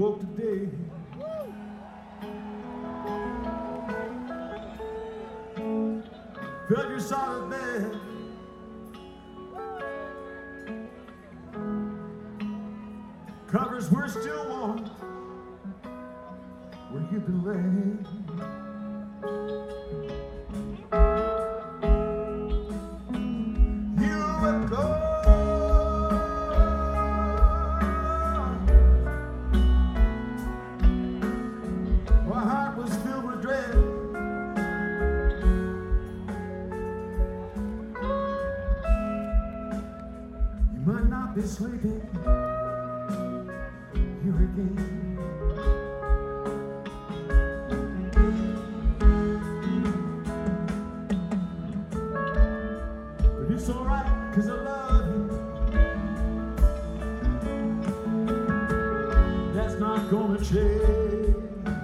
woke today. Felt your solid bed. Covers were still warm where you've been laying. You were gone. My heart was filled with dread. You might not be sleeping here again. But it's alright, 'cause I love you. That's not gonna change.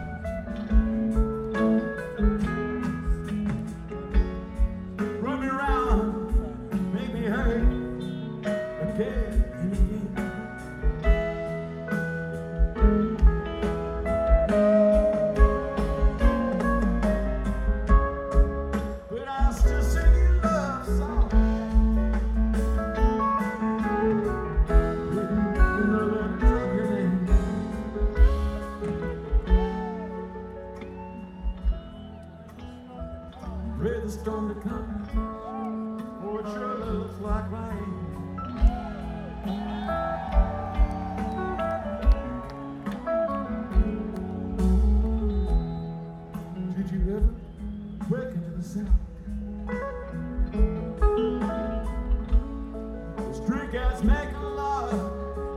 Run me around, make me hurt again and again. But I'll still sing you love songs written in the letters of your name. Pray the storm to come, for it sure looks like rain. Did you ever wake into the sound? Those drink ass making love.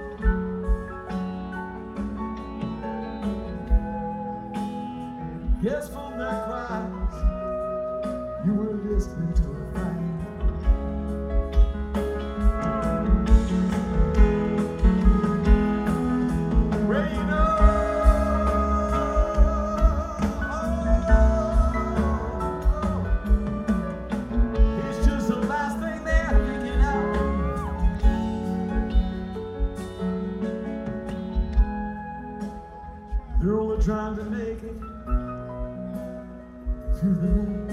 Yes, from their cries, you were listening to a thing. It's just the last thing they're thinking of. They're only trying to make it through the night.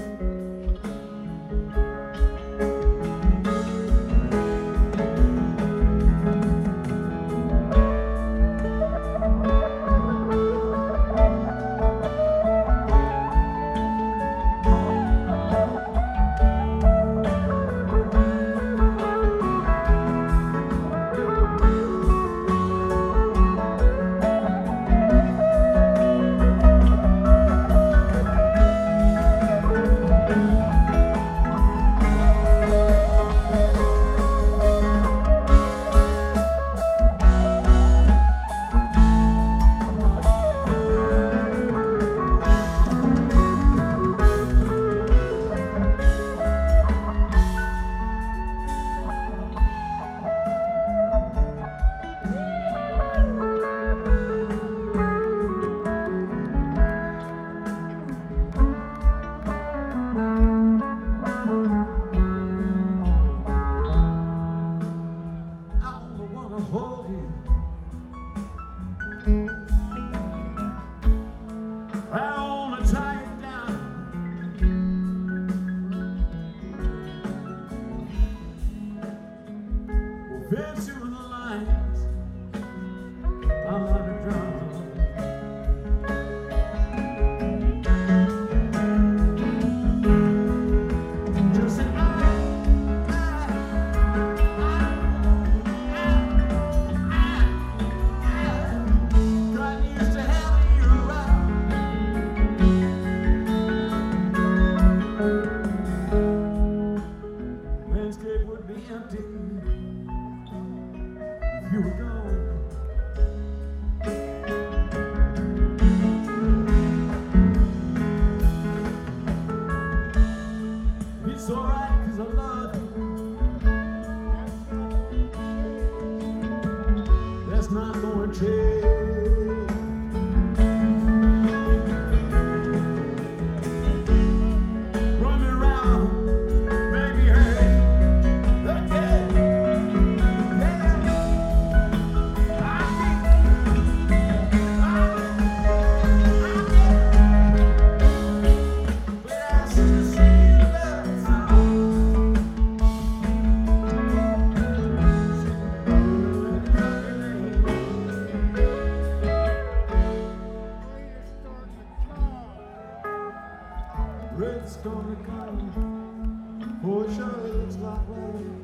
Rain's gonna come. Oh, it sure looks like rain.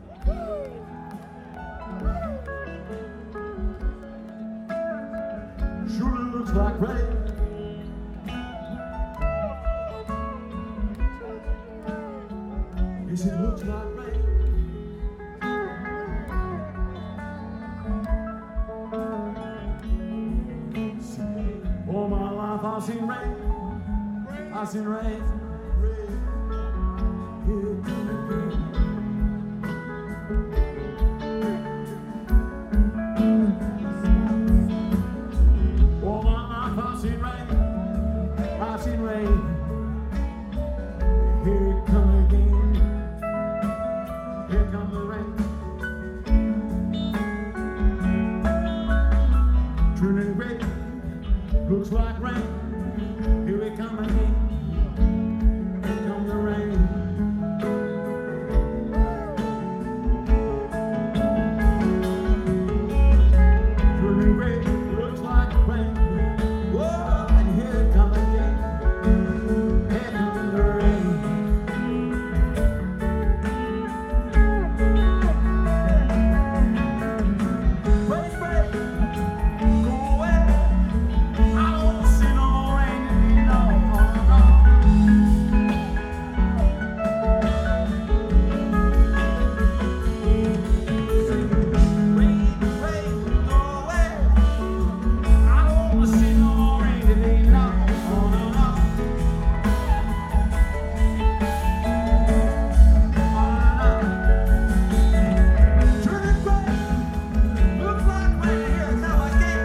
Sure looks like rain. Yes, it looks like rain. All my life I've seen rain. I've seen rain. Here it comes again. All my life I've seen rain. I've seen rain. Here it comes again. Here comes the rain. Turning gray. Looks like rain. Here it comes again. Here comes the rain. Turning gray. Looks like rain. Whoa, and here it comes again. Here comes the rain. Rain, rain, go away. I don't see no more rain, no, no, no. Rain, rain, go away. I don't want to see no more rain today, no, no, no, no. Turning gray, looks like rain, here it comes again.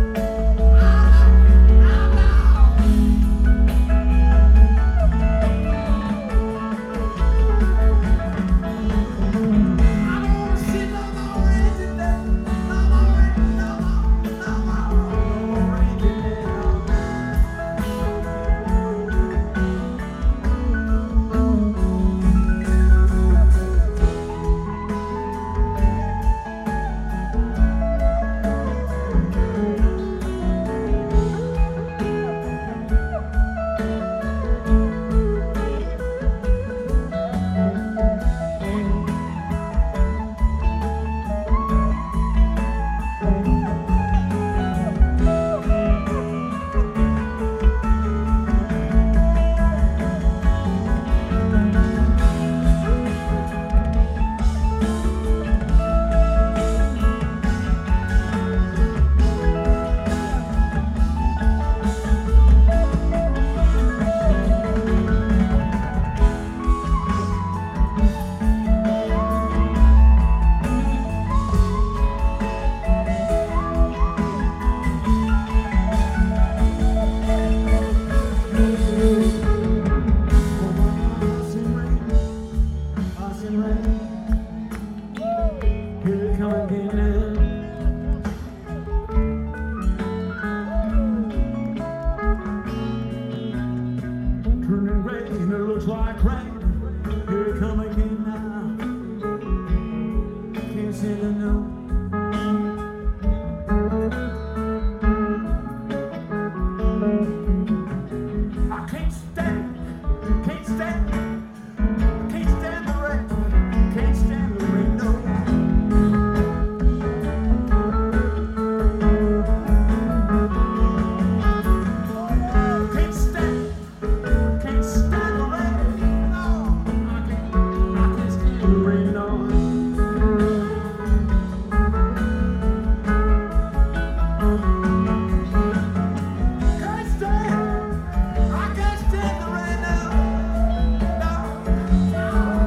Here it comes again now. Turning gray and it looks like rain. Here it comes again now. Can't say the no. I can't stand the rain. Can't stand the rain, no. Can't stand the rain, no. I can't stand the rain, no. I can't stand the rain, no. No.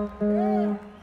Yeah.